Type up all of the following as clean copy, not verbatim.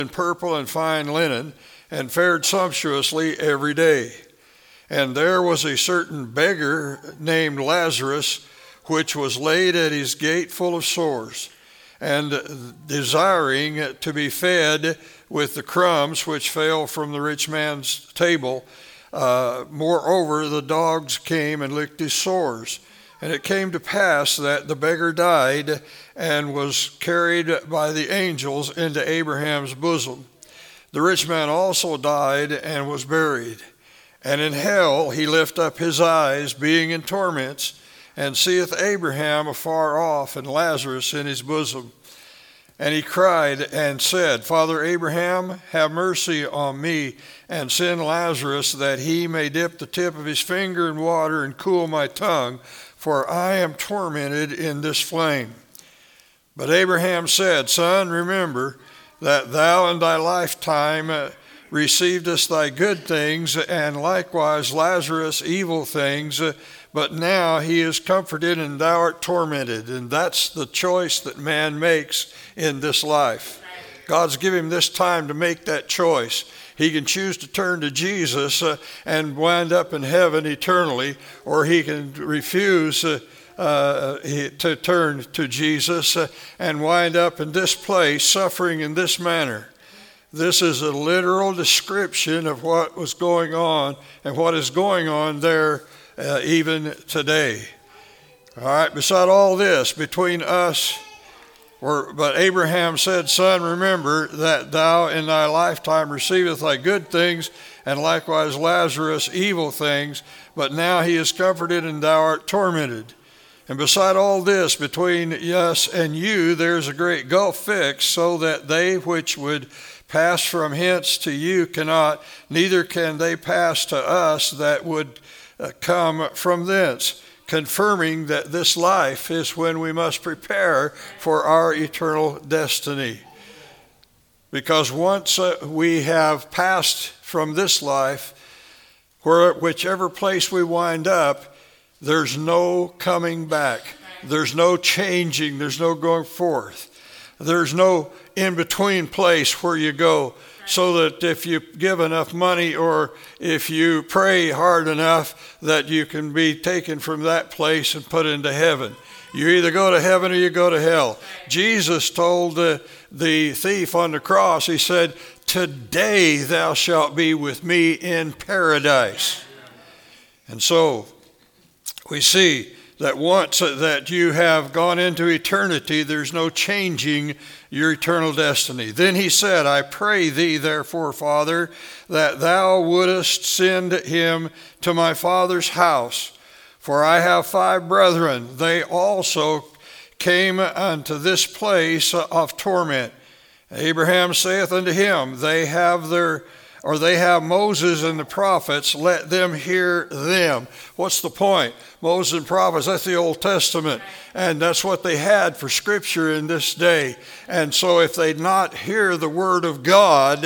in purple and fine linen, and fared sumptuously every day. And there was a certain beggar named Lazarus, which was laid at his gate full of sores, and desiring to be fed with the crumbs which fell from the rich man's table. Moreover, the dogs came and licked his sores. And it came to pass that the beggar died and was carried by the angels into Abraham's bosom. The rich man also died and was buried. And in hell he lift up his eyes, being in torments, and seeth Abraham afar off, and Lazarus in his bosom. And he cried and said, Father Abraham, have mercy on me, and send Lazarus, that he may dip the tip of his finger in water and cool my tongue, for I am tormented in this flame. But Abraham said, Son, remember that thou in thy lifetime receivedest thy good things, and likewise Lazarus evil things, but now he is comforted and thou art tormented. And that's the choice that man makes in this life. God's given him this time to make that choice. He can choose to turn to Jesus and wind up in heaven eternally, or he can refuse to turn to Jesus and wind up in this place, suffering in this manner. This is a literal description of what was going on and what is going on there even today. All right, beside all this, between us, but Abraham said, Son, remember that thou in thy lifetime receivest thy good things, and likewise Lazarus evil things, but now he is comforted and thou art tormented. And beside all this, between us and you, there is a great gulf fixed, so that they which would pass from hence to you cannot, neither can they pass to us that would come from thence, confirming that this life is when we must prepare for our eternal destiny. Because once we have passed from this life, whichever place we wind up, there's no coming back. There's no changing. There's no going forth. There's no in-between place where you go, so that if you give enough money or if you pray hard enough, that you can be taken from that place and put into heaven. You either go to heaven or you go to hell. Jesus told the thief on the cross, he said, today thou shalt be with me in paradise. And so we see that once that you have gone into eternity, there's no changing your eternal destiny. Then he said, I pray thee, therefore, Father, that thou wouldest send him to my father's house. For I have 5 brethren. They also came unto this place of torment. Abraham saith unto him, they have Moses and the prophets, let them hear them. What's the point? Moses and prophets, that's the Old Testament. And that's what they had for Scripture in this day. And so if they'd not hear the Word of God,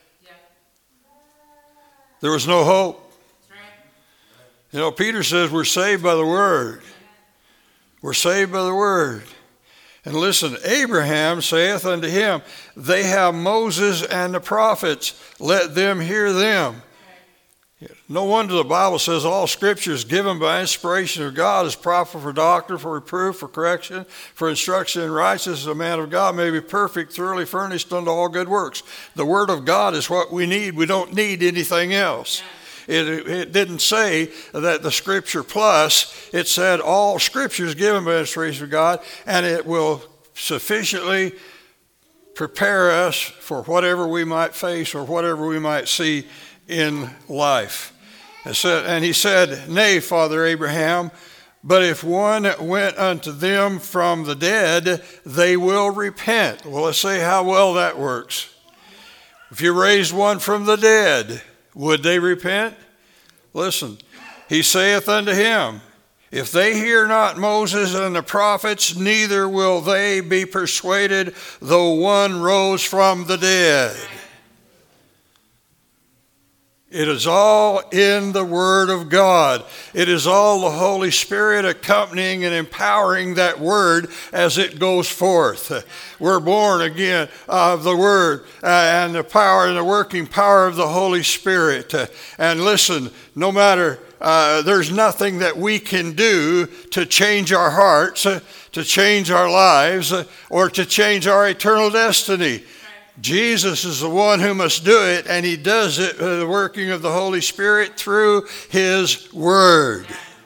there was no hope. You know, Peter says we're saved by the Word. We're saved by the Word. And listen, Abraham saith unto him, they have Moses and the prophets, let them hear them. No wonder the Bible says all Scripture is given by inspiration of God, is proper for doctrine, for reproof, for correction, for instruction in righteousness, a man of God may be perfect, thoroughly furnished unto all good works. The Word of God is what we need. We don't need anything else. It didn't say that the Scripture plus, it said all Scripture is given by inspiration of God, and it will sufficiently prepare us for whatever we might face or whatever we might see in life. And he said, nay, Father Abraham, but if one went unto them from the dead, they will repent. Well, let's see how well that works. If you raised one from the dead, would they repent? Listen, he saith unto him, if they hear not Moses and the prophets, neither will they be persuaded, though one rose from the dead. It is all in the Word of God. It is all the Holy Spirit accompanying and empowering that Word as it goes forth. We're born again of the Word and the power and the working power of the Holy Spirit. And listen, no matter, there's nothing that we can do to change our hearts, to change our lives, or to change our eternal destiny. Jesus is the one who must do it, and he does it by the working of the Holy Spirit through his Word.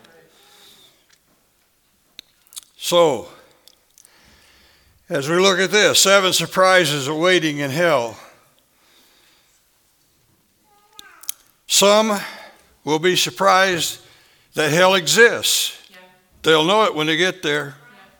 So, as we look at this, 7 surprises awaiting in hell. Some will be surprised that hell exists. They'll know it when they get there.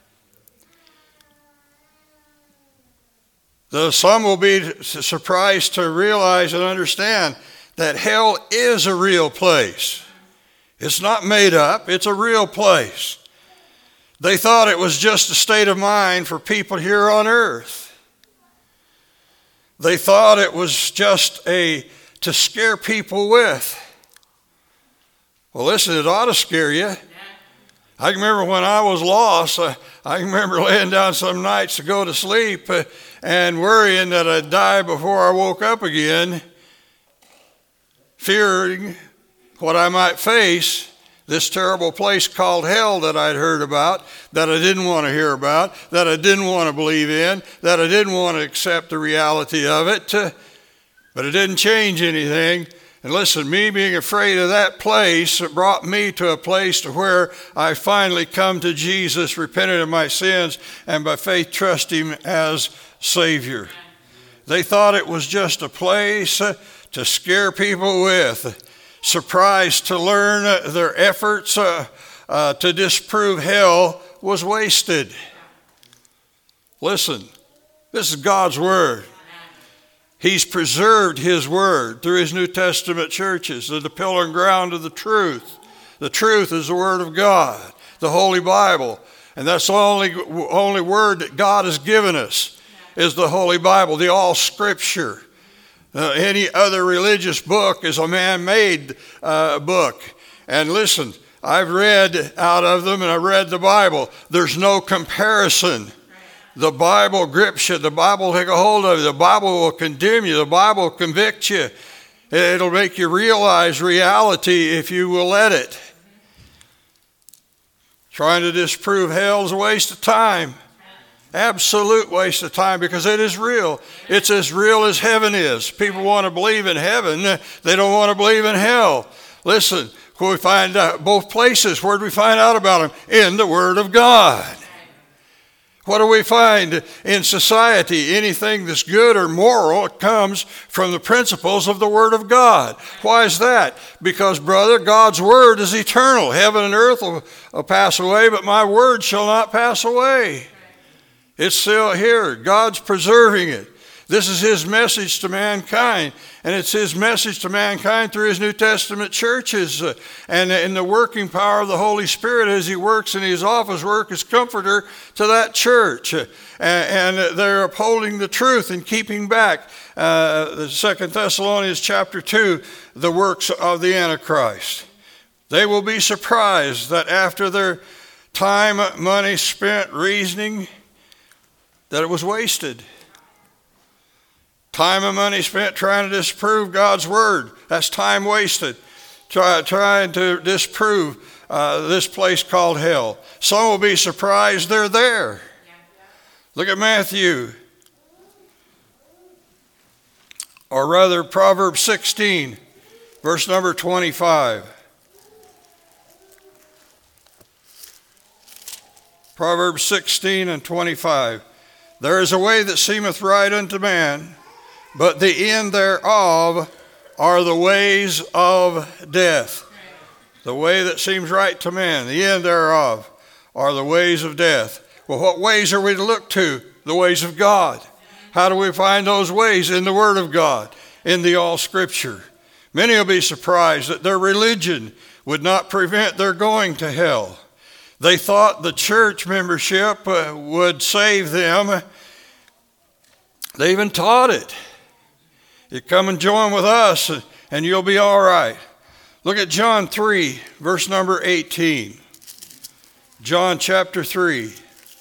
Some will be surprised to realize and understand that hell is a real place. It's not made up. It's a real place. They thought it was just a state of mind for people here on earth. They thought it was just to scare people with. Well, listen, it ought to scare you. I can remember when I was lost, I can remember laying down some nights to go to sleep and worrying that I'd die before I woke up again, fearing what I might face, this terrible place called hell that I'd heard about, that I didn't want to hear about, that I didn't want to believe in, that I didn't want to accept the reality of it, but it didn't change anything. And listen, me being afraid of that place brought me to a place to where I finally come to Jesus, repented of my sins, and by faith trust him as Savior. They thought it was just a place to scare people with. Surprised to learn their efforts to disprove hell was wasted. Listen, this is God's Word. He's preserved his Word through his New Testament churches. They're the pillar and ground of the truth. The truth is the Word of God, the Holy Bible. And that's the only Word that God has given us is the Holy Bible, the all Scripture. Any other religious book is a man-made book. And listen, I've read out of them and I read the Bible. There's no comparison. The Bible grips you. The Bible will take a hold of you. The Bible will condemn you. The Bible will convict you. It'll make you realize reality if you will let it. Trying to disprove hell is a waste of time. Absolute waste of time because it is real. It's as real as heaven is. People want to believe in heaven. They don't want to believe in hell. Listen, we find out both places. Where do we find out about them? In the Word of God. What do we find in society? Anything that's good or moral comes from the principles of the Word of God. Why is that? Because, brother, God's Word is eternal. Heaven and earth will pass away, but my Word shall not pass away. It's still here. God's preserving it. This is his message to mankind, and it's his message to mankind through his New Testament churches and in the working power of the Holy Spirit as he works in his office work as comforter to that church. And they're upholding the truth and keeping back, the 2 Thessalonians chapter 2, the works of the Antichrist. They will be surprised that after their time, money spent reasoning, that it was wasted. Time and money spent trying to disprove God's Word. That's time wasted. Trying to disprove this place called hell. Some will be surprised they're there. Look at Matthew. Or rather, Proverbs 16, verse number 25. Proverbs 16 and 25. There is a way that seemeth right unto man, but the end thereof are the ways of death. The way that seems right to man, the end thereof are the ways of death. Well, what ways are we to look to? The ways of God. How do we find those ways? In the Word of God, in the all Scripture. Many will be surprised that their religion would not prevent their going to hell. They thought the church membership would save them. They even taught it. You come and join with us and you'll be all right. Look at John 3, verse number 18. John chapter 3.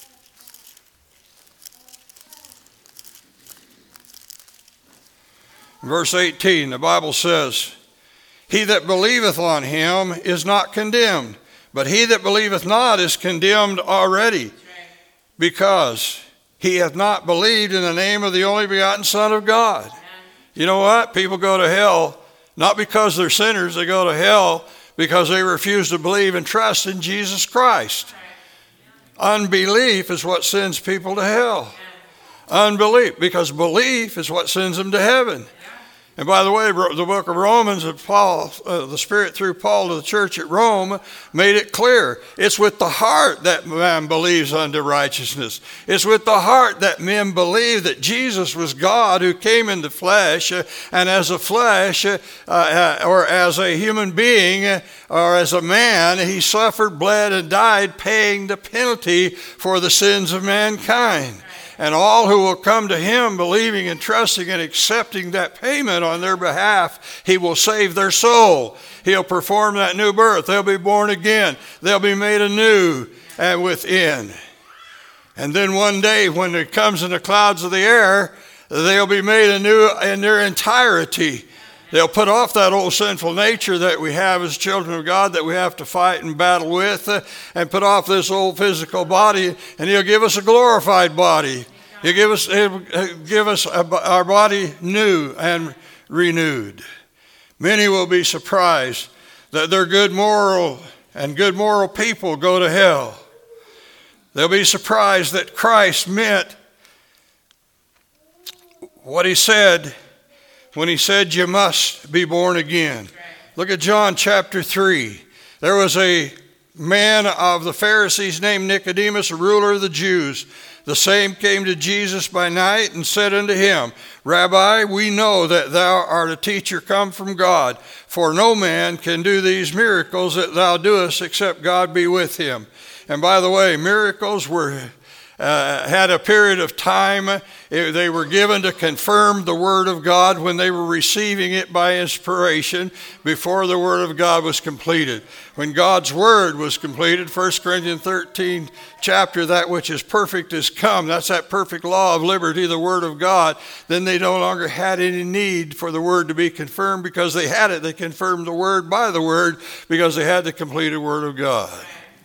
Verse 18, the Bible says, he that believeth on him is not condemned, but he that believeth not is condemned already, because he hath not believed in the name of the only begotten Son of God. You know what? People go to hell not because they're sinners. They go to hell because they refuse to believe and trust in Jesus Christ. Unbelief is what sends people to hell. Unbelief, because belief is what sends them to heaven. And by the way, the book of Romans, Paul, the Spirit through Paul to the church at Rome, made it clear. It's with the heart that man believes unto righteousness. It's with the heart that men believe that Jesus was God who came in the flesh, and as a flesh, or as a human being, or as a man, he suffered, bled, and died, paying the penalty for the sins of mankind. And all who will come to him believing and trusting and accepting that payment on their behalf, he will save their soul. He'll perform that new birth. They'll be born again. They'll be made anew and within. And then one day when it comes in the clouds of the air, they'll be made anew in their entirety. They'll put off that old sinful nature that we have as children of God that we have to fight and battle with, and put off this old physical body, and he'll give us a glorified body. He'll give us our body new and renewed. Many will be surprised that their good moral people go to hell. They'll be surprised that Christ meant what he said when he said you must be born again. Look at John chapter 3. There was a man of the Pharisees named Nicodemus, a ruler of the Jews. The same came to Jesus by night and said unto him, Rabbi, we know that thou art a teacher come from God, for no man can do these miracles that thou doest except God be with him. And by the way, miracles had a period of time. They were given to confirm the Word of God when they were receiving it by inspiration before the Word of God was completed. When God's Word was completed, 1 Corinthians 13 chapter, that which is perfect is come. That's that perfect law of liberty, the Word of God. Then they no longer had any need for the Word to be confirmed because they had it. They confirmed the Word by the Word because they had the completed Word of God.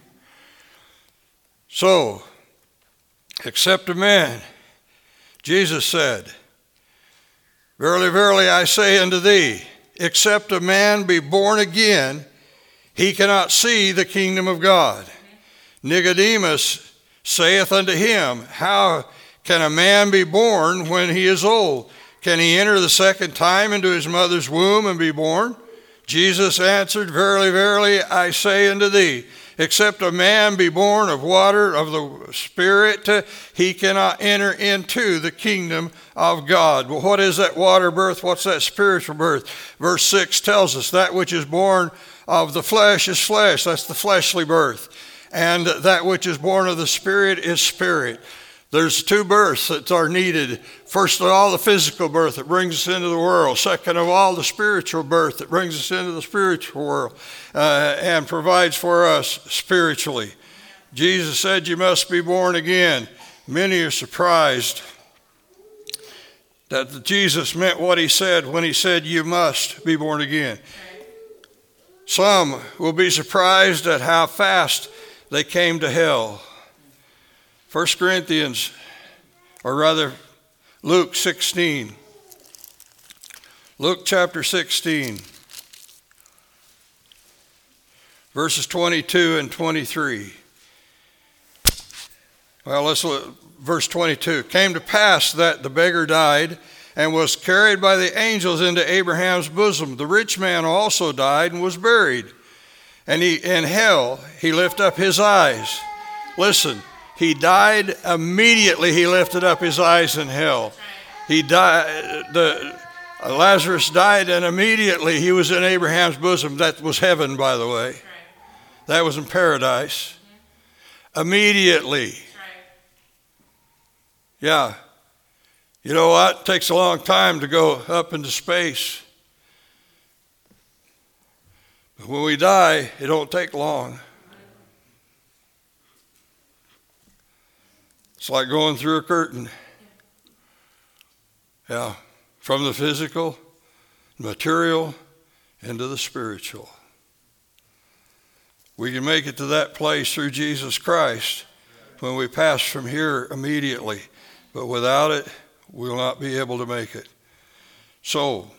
So, except a man, Jesus said, Verily, verily, I say unto thee, except a man be born again, he cannot see the kingdom of God. Nicodemus saith unto him, How can a man be born when he is old? Can he enter the second time into his mother's womb and be born? Jesus answered, Verily, verily, I say unto thee, except a man be born of water, of the Spirit, he cannot enter into the kingdom of God. Well, what is that water birth? What's that spiritual birth? Verse 6 tells us that which is born of the flesh is flesh. That's the fleshly birth. And that which is born of the Spirit is spirit. There's two births that are needed. First of all, the physical birth that brings us into the world. Second of all, the spiritual birth that brings us into the spiritual world and provides for us spiritually. Jesus said you must be born again. Many are surprised that Jesus meant what he said when he said you must be born again. Some will be surprised at how fast they came to hell. 1 Corinthians, or rather Luke 16. Luke chapter 16, verses 22 and 23. Well, let's look. Verse 22. Came to pass that the beggar died and was carried by the angels into Abraham's bosom. The rich man also died and was buried. And in hell he lifted up his eyes. Listen. He died immediately. He lifted up his eyes in hell. He died. Lazarus died, and immediately he was in Abraham's bosom. That was heaven, by the way. That was in paradise. Immediately. Yeah. You know what? It takes a long time to go up into space. But when we die, it don't take long. It's like going through a curtain. Yeah, from the physical, material, into the spiritual. We can make it to that place through Jesus Christ when we pass from here immediately. But without it, we will not be able to make it. So,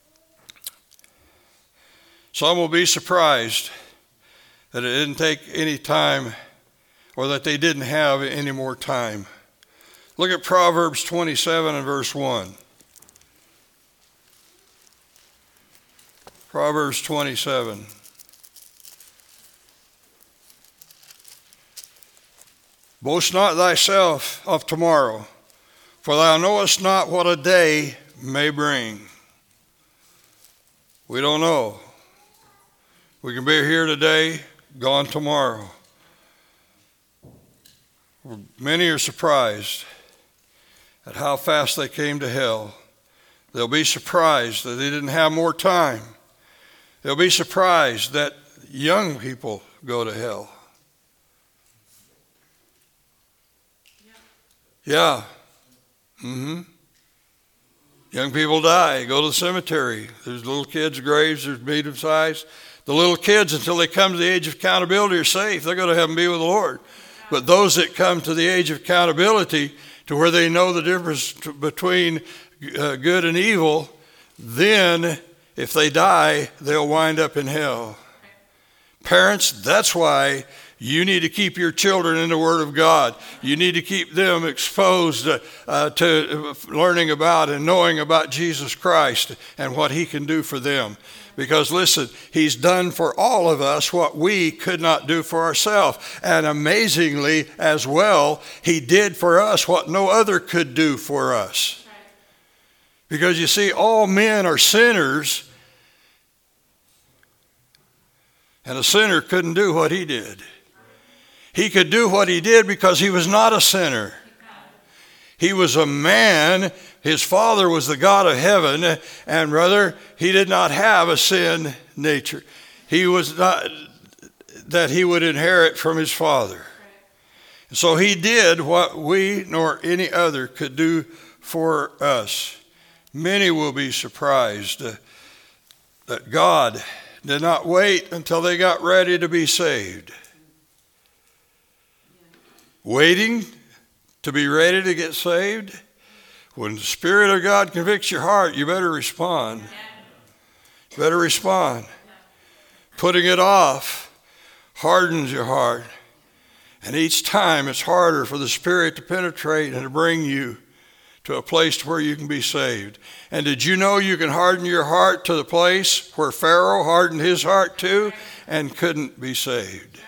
some will be surprised that it didn't take any time or that they didn't have any more time. Look at Proverbs 27 and verse 1. Proverbs 27. Boast not thyself of tomorrow, for thou knowest not what a day may bring. We don't know. We can be here today, gone tomorrow. Many are surprised at how fast they came to hell. They'll be surprised that they didn't have more time. They'll be surprised that young people go to hell. Yeah. Young people die, go to the cemetery. There's little kids' graves, there's medium size. The little kids, until they come to the age of accountability, are safe. They're going to heaven and be with the Lord. But those that come to the age of accountability, to where they know the difference between good and evil, then if they die, they'll wind up in hell. Parents, that's why you need to keep your children in the Word of God. You need to keep them exposed to learning about and knowing about Jesus Christ and what He can do for them. Because listen, He's done for all of us what we could not do for ourselves. And amazingly as well, He did for us what no other could do for us. Because you see, all men are sinners, and a sinner couldn't do what He did. He could do what He did because He was not a sinner. He was a man. His Father was the God of heaven, and brother, He did not have a sin nature. He was not that He would inherit from His Father. So He did what we nor any other could do for us. Many will be surprised that God did not wait until they got ready to be saved. Waiting to be ready to get saved? When the Spirit of God convicts your heart, you better respond. You better respond. Putting it off hardens your heart. And each time it's harder for the Spirit to penetrate and to bring you to a place where you can be saved. And did you know you can harden your heart to the place where Pharaoh hardened his heart too and couldn't be saved?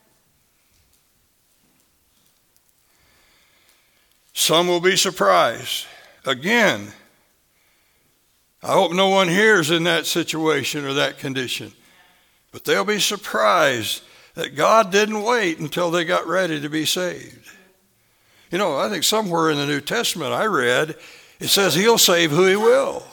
Some will be surprised. Again, I hope no one here is in that situation or that condition. But they'll be surprised that God didn't wait until they got ready to be saved. You know, I think somewhere in the New Testament I read, it says He'll save who He will.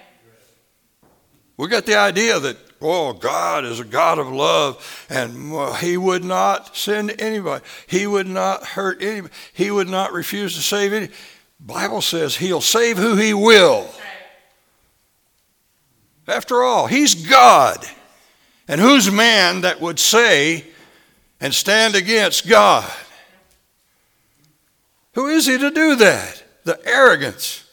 We got the idea that, God is a God of love, and He would not send anybody. He would not hurt anybody. He would not refuse to save anybody. The Bible says He'll save who He will. After all, He's God. And who's man that would say and stand against God? Who is He to do that? The arrogance,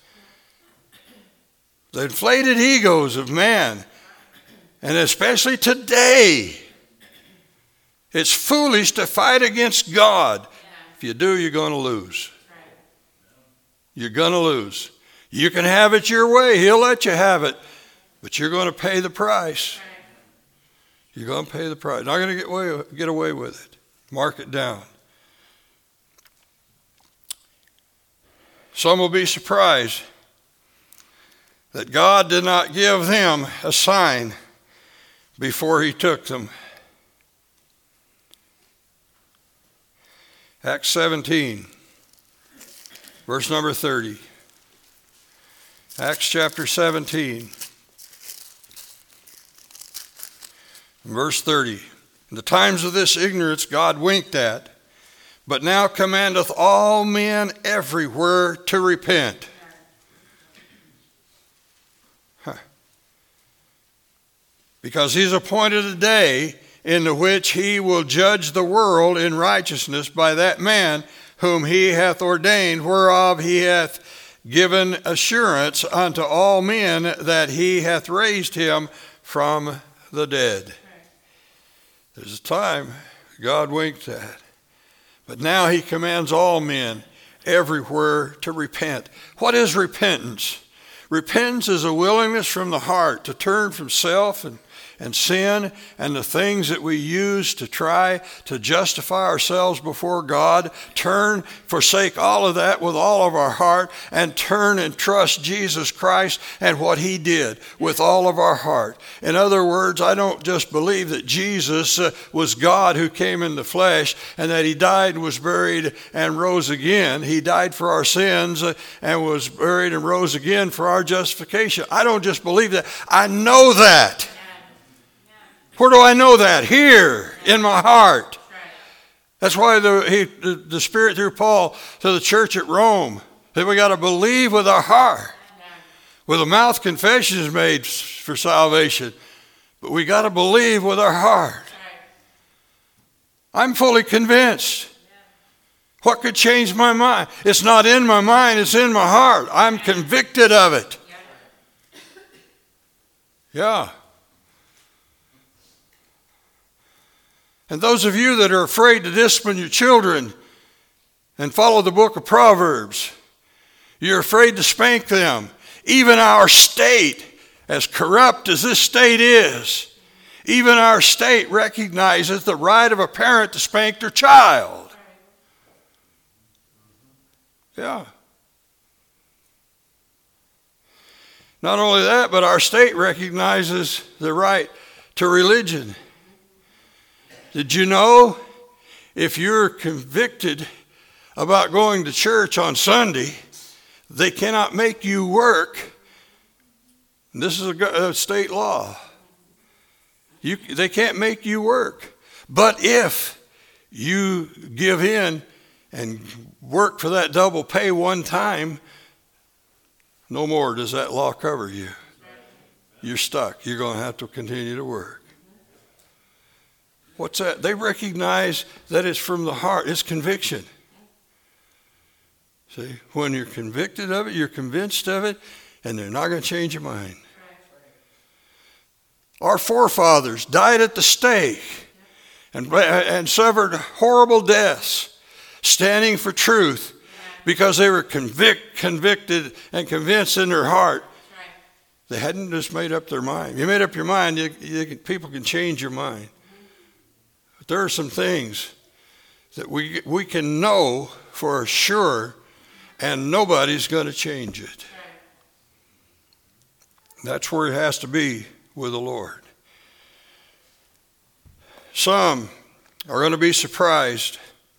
the inflated egos of man. And especially today, it's foolish to fight against God. If you do, you're going to lose. You're going to lose. You can have it your way. He'll let you have it. But you're going to pay the price. You're going to pay the price. Not going to get away with it. Mark it down. Some will be surprised that God did not give them a sign before He took them. Acts 17, verse number 30. Acts chapter 17, Verse 30. In the times of this ignorance God winked at, but now commandeth all men everywhere to repent. Because he's appointed a day in the which he will judge the world in righteousness by that man whom he hath ordained, whereof he hath given assurance unto all men that he hath raised him from the dead. There's a time God winked at, but now he commands all men everywhere to repent. What is repentance? Repentance is a willingness from the heart to turn from self and sin and the things that we use to try to justify ourselves before God. Forsake all of that with all of our heart, and turn and trust Jesus Christ and what he did with all of our heart. In other words, I don't just believe that Jesus was God who came in the flesh and that he died, was buried, and rose again. He died for our sins and was buried and rose again for our justification. I don't just believe that. I know that. Where do I know that? Here, in my heart. That's why the Spirit through Paul to the church at Rome, that we got to believe with our heart. With the mouth, confession is made for salvation, but we got to believe with our heart. I'm fully convinced. What could change my mind? It's not in my mind, it's in my heart. I'm convicted of it. Yeah. And those of you that are afraid to discipline your children and follow the book of Proverbs, you're afraid to spank them. Even our state, as corrupt as this state is, even our state recognizes the right of a parent to spank their child. Yeah. Not only that, but our state recognizes the right to religion. Did you know if you're convicted about going to church on Sunday, they cannot make you work? And this is a state law. They can't make you work. But if you give in and work for that double pay one time, no more does that law cover you. You're stuck. You're going to have to continue to work. What's that? They recognize that it's from the heart. It's conviction. See, when you're convicted of it, you're convinced of it, and they're not going to change your mind. Our forefathers died at the stake and suffered horrible deaths, standing for truth, because they were convicted and convinced in their heart. They hadn't just made up their mind. You made up your mind, people can change your mind. There are some things that we can know for sure, and nobody's going to change it. That's where it has to be with the Lord. Some are going to be surprised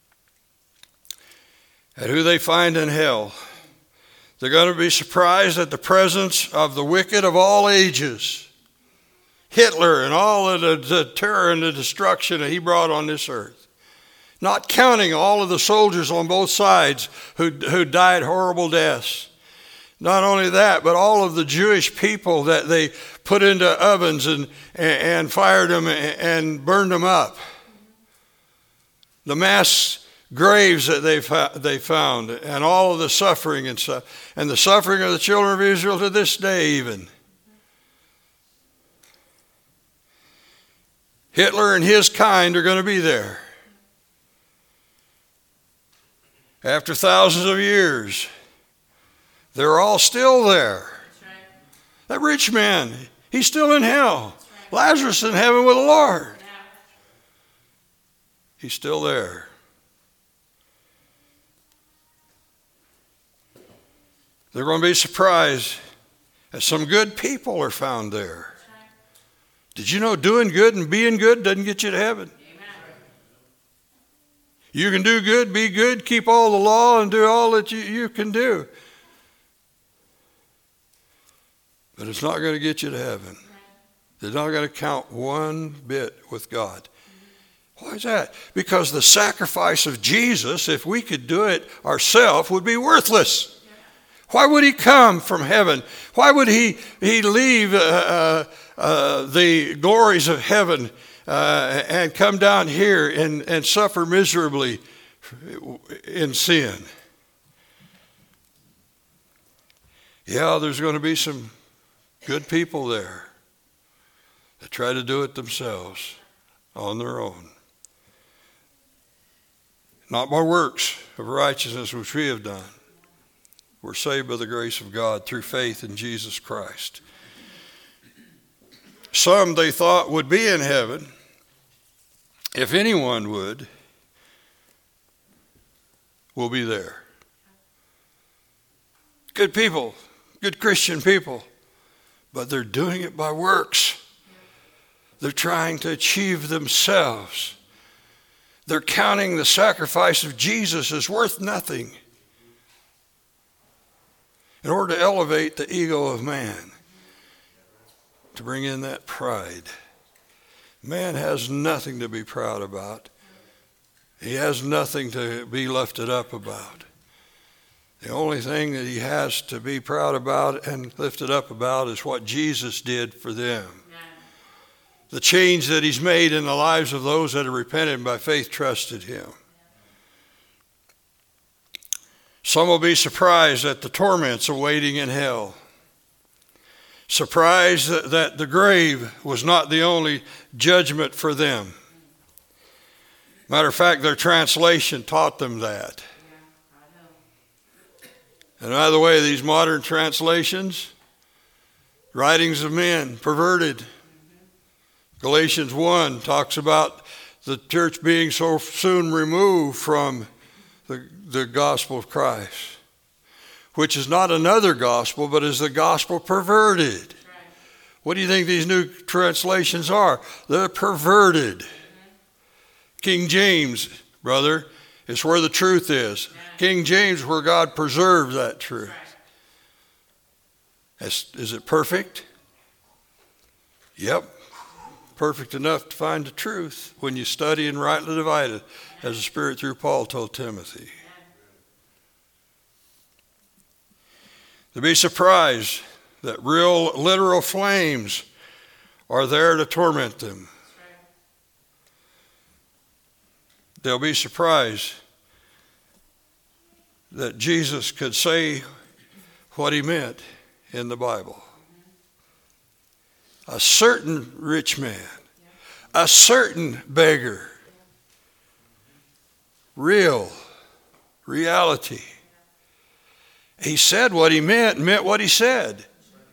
at who they find in hell. They're going to be surprised at the presence of the wicked of all ages. Hitler and all of the terror and the destruction that he brought on this earth. Not counting all of the soldiers on both sides who died horrible deaths. Not only that, but all of the Jewish people that they put into ovens and fired them and burned them up. The mass graves that they found, and all of the suffering and stuff. And the suffering of the children of Israel to this day even. Hitler and his kind are going to be there. After thousands of years, they're all still there. That rich man, he's still in hell. Lazarus in heaven with the Lord. He's still there. They're going to be surprised that some good people are found there. Did you know doing good and being good doesn't get you to heaven? Amen. You can do good, be good, keep all the law, and do all that you can do. But it's not going to get you to heaven. They're not going to count one bit with God. Why is that? Because the sacrifice of Jesus, if we could do it ourselves, would be worthless. Why would he come from heaven? Why would he leave the glories of heaven and come down here and suffer miserably in sin? Yeah, there's going to be some good people there that try to do it themselves on their own. Not by works of righteousness which we have done. We're saved by the grace of God through faith in Jesus Christ. Some they thought would be in heaven, if anyone will be there. Good people, good Christian people, but they're doing it by works. They're trying to achieve themselves. They're counting the sacrifice of Jesus as worth nothing in order to elevate the ego of man, to bring in that pride. Man has nothing to be proud about. He has nothing to be lifted up about. The only thing that he has to be proud about and lifted up about is what Jesus did for them. The change that he's made in the lives of those that have repented and by faith trusted him. Some will be surprised at the torments awaiting in hell. Surprised that the grave was not the only judgment for them. Matter of fact, their translation taught them that. And by the way, these modern translations, writings of men, perverted. Galatians 1 talks about the church being so soon removed from the gospel of Christ, which is not another gospel, but is the gospel perverted. Right. What do you think these new translations are? They're perverted. Mm-hmm. King James, brother, is where the truth is. Yeah. King James, where God preserved that truth. Right. Is it perfect? Yep. Perfect enough to find the truth when you study and rightly divide it, as the Spirit through Paul told Timothy. To be surprised that real literal flames are there to torment them. They'll be surprised that Jesus could say what he meant in the Bible. A certain rich man, a certain beggar, reality. He said what he meant and meant what he said.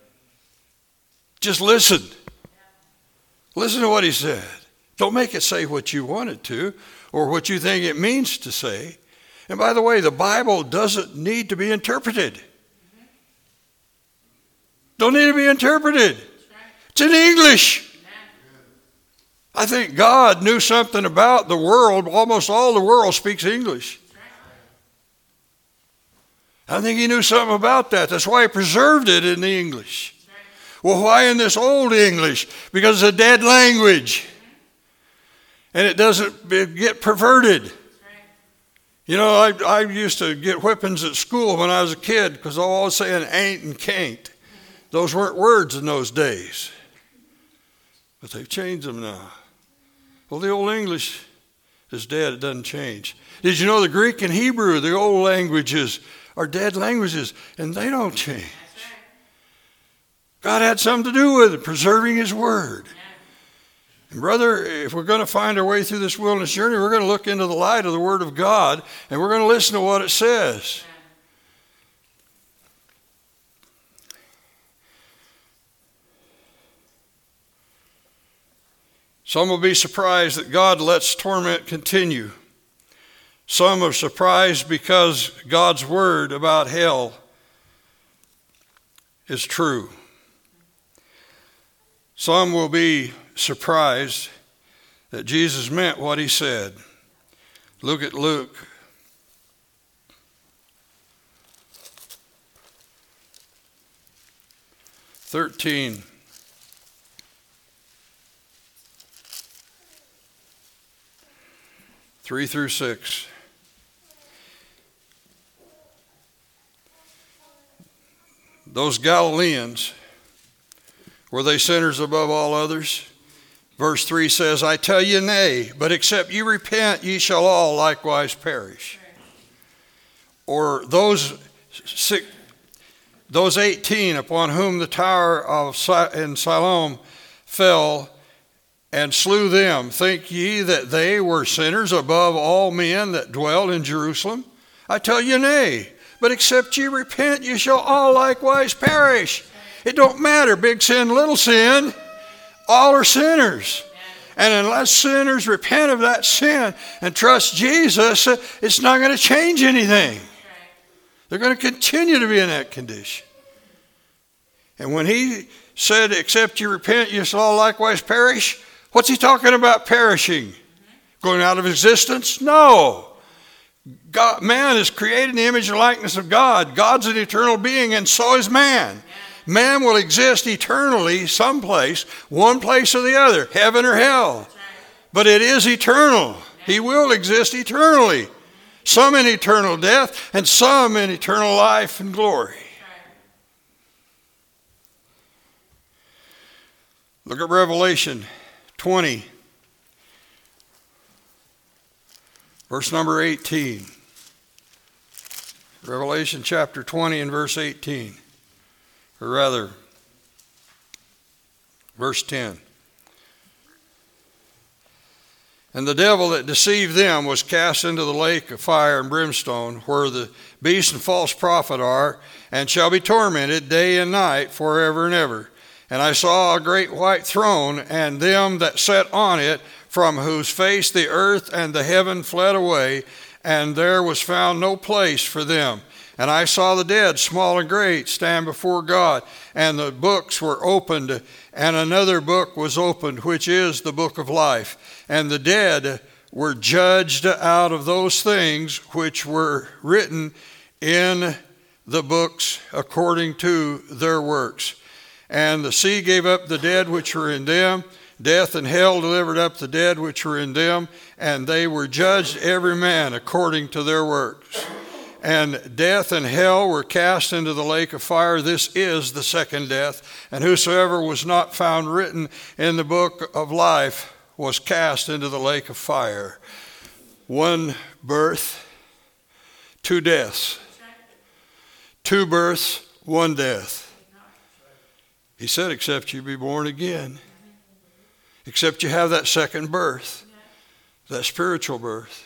Just listen. Listen to what he said. Don't make it say what you want it to or what you think it means to say. And by the way, the Bible doesn't need to be interpreted. Don't need to be interpreted. It's in English. I think God knew something about the world. Almost all the world speaks English. I think he knew something about that. That's why he preserved it in the English. Well, why in this old English? Because it's a dead language. And it doesn't get perverted. You know, I used to get whippings at school when I was a kid because I was always saying ain't and can't. Those weren't words in those days. But they've changed them now. Well, the old English is dead. It doesn't change. Did you know the Greek and Hebrew, the old languages, are dead languages, and they don't change. God had something to do with it, preserving his word. And brother, if we're going to find our way through this wilderness journey, we're going to look into the light of the word of God, and we're going to listen to what it says. Some will be surprised that God lets torment continue. Some are surprised because God's word about hell is true. Some will be surprised that Jesus meant what he said. Look at Luke. 3 through 6. Those Galileans, were they sinners above all others? Verse 3 says, I tell you nay, but except ye repent, ye shall all likewise perish. Or those 18 upon whom the tower in Siloam fell and slew them, think ye that they were sinners above all men that dwell in Jerusalem? I tell you nay, but except ye repent, ye shall all likewise perish. It don't matter, big sin, little sin, all are sinners. And unless sinners repent of that sin and trust Jesus, it's not going to change anything. They're going to continue to be in that condition. And when he said, except you repent, you shall all likewise perish, what's he talking about perishing? Going out of existence? No. God, man is created in the image and likeness of God. God's an eternal being, and so is man. Man will exist eternally someplace, one place or the other, heaven or hell. But it is eternal. He will exist eternally. Some in eternal death and some in eternal life and glory. Look at Revelation 20, verse number 18. Revelation chapter 20 and verse 18. Or rather, verse 10. And the devil that deceived them was cast into the lake of fire and brimstone, where the beast and false prophet are, and shall be tormented day and night forever and ever. And I saw a great white throne, and them that sat on it, from whose face the earth and the heaven fled away, and there was found no place for them. And I saw the dead, small and great, stand before God, and the books were opened, and another book was opened, which is the book of life. And the dead were judged out of those things which were written in the books according to their works. And the sea gave up the dead which were in them. Death and hell delivered up the dead which were in them, and they were judged every man according to their works. And death and hell were cast into the lake of fire. This is the second death. And whosoever was not found written in the book of life was cast into the lake of fire. One birth, two deaths. Two births, one death. He said, except you be born again. Except you have that second birth, that spiritual birth.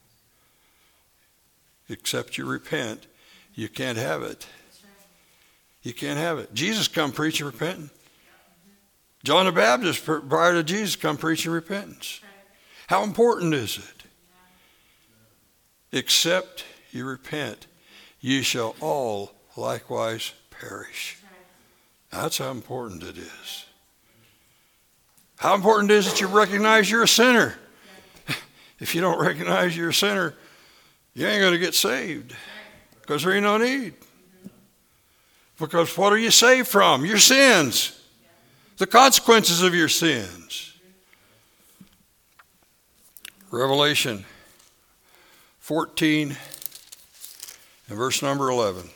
Except you repent, you can't have it. You can't have it. Jesus come preaching repenting. John the Baptist, prior to Jesus, come preaching repentance. How important is it? Except you repent, ye shall all likewise perish. That's how important it is. How important it is that you recognize you're a sinner. If you don't recognize you're a sinner, you ain't going to get saved, because there ain't no need. Because what are you saved from? Your sins. The consequences of your sins. Revelation 14 and verse number 11.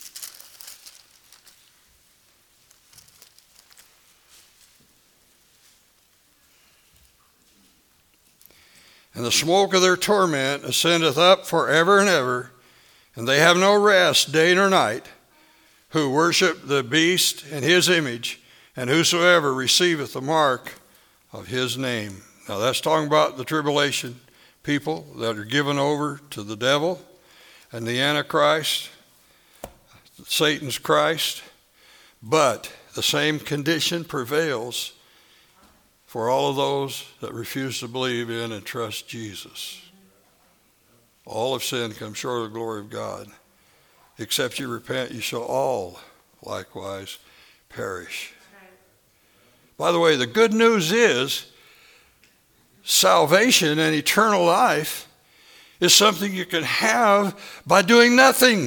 And the smoke of their torment ascendeth up forever and ever, and they have no rest day nor night, who worship the beast and his image, and whosoever receiveth the mark of his name. Now that's talking about the tribulation people that are given over to the devil and the Antichrist, Satan's Christ. But the same condition prevails for all of those that refuse to believe in and trust Jesus. All have sinned, come short of the glory of God. Except you repent, you shall all likewise perish. By the way, the good news is salvation and eternal life is something you can have by doing nothing.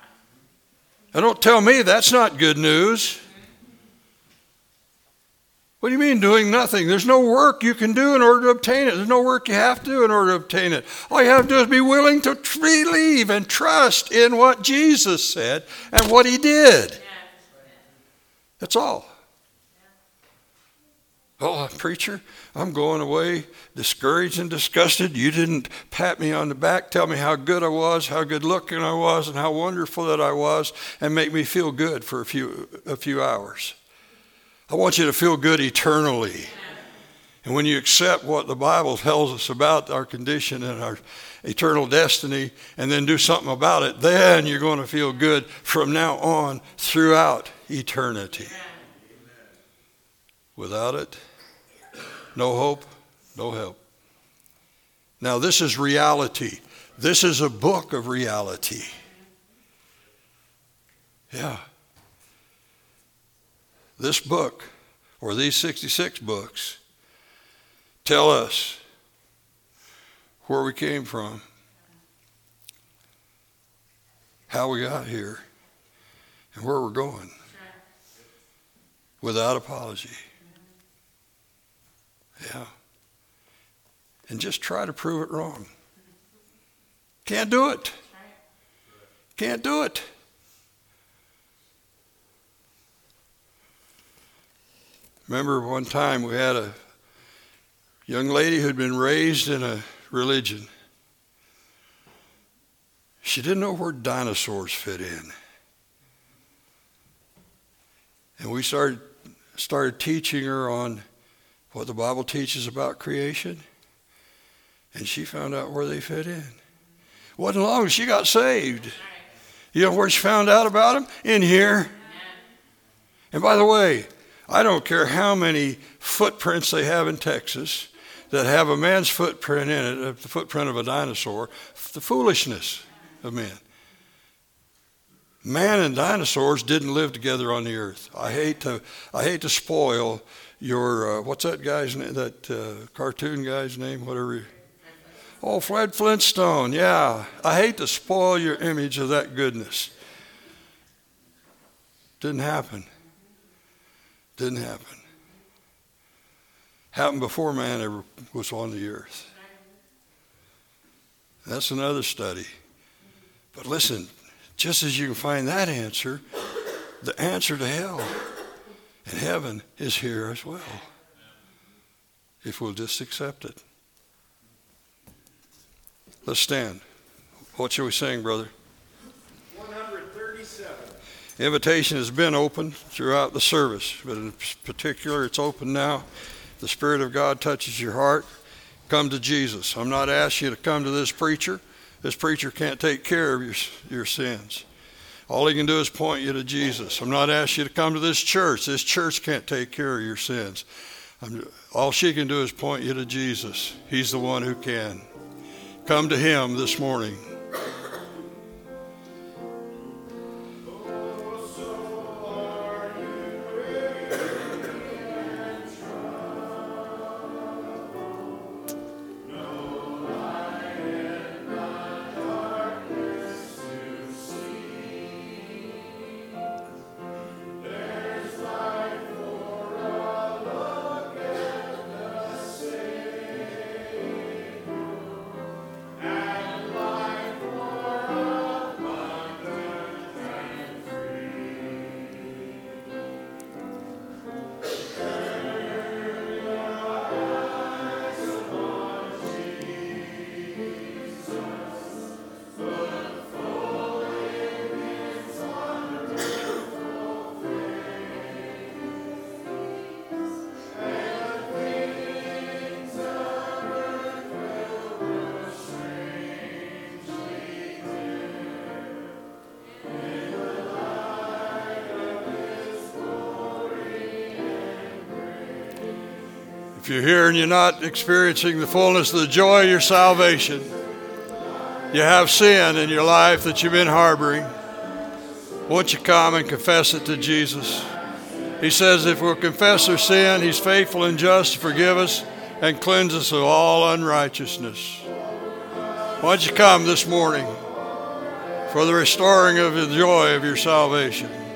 Now don't tell me that's not good news. What do you mean doing nothing? There's no work you can do in order to obtain it. There's no work you have to do in order to obtain it. All you have to do is be willing to believe and trust in what Jesus said and what he did. That's all. Oh, preacher, I'm going away discouraged and disgusted. You didn't pat me on the back, tell me how good I was, how good looking I was, and how wonderful that I was, and make me feel good for a few hours. I want you to feel good eternally. And when you accept what the Bible tells us about our condition and our eternal destiny, and then do something about it, then you're going to feel good from now on throughout eternity. Without it, no hope, no help. Now this is reality. This is a book of reality. Yeah. This book, or these 66 books, tell us where we came from, how we got here, and where we're going, without apology. Yeah. And just try to prove it wrong. Can't do it. Can't do it. Remember one time we had a young lady who'd been raised in a religion. She didn't know where dinosaurs fit in. And we started teaching her on what the Bible teaches about creation. And she found out where they fit in. Wasn't long as she got saved. You know where she found out about them? In here. And by the way, I don't care how many footprints they have in Texas that have a man's footprint in it, the footprint of a dinosaur, the foolishness of men. Man and dinosaurs didn't live together on the earth. I hate to spoil your, what's that guy's name, that cartoon guy's name, whatever. Oh, Fred Flintstone, yeah. I hate to spoil your image of that goodness. Didn't happen. Didn't happen. Happened before man ever was on the earth. That's another study. But listen, just as you can find that answer, the answer to hell and heaven is here as well, if we'll just accept it. Let's stand. What shall we sing, brother? 137. The invitation has been open throughout the service, but in particular, it's open now. The Spirit of God touches your heart. Come to Jesus. I'm not asking you to come to this preacher. This preacher can't take care of your sins. All he can do is point you to Jesus. I'm not asking you to come to this church. This church can't take care of your sins. All she can do is point you to Jesus. He's the one who can. Come to him this morning. If you're here and you're not experiencing the fullness of the joy of your salvation, you have sin in your life that you've been harboring, won't you come and confess it to Jesus? He says if we'll confess our sin, he's faithful and just to forgive us and cleanse us of all unrighteousness. Why don't you come this morning for the restoring of the joy of your salvation?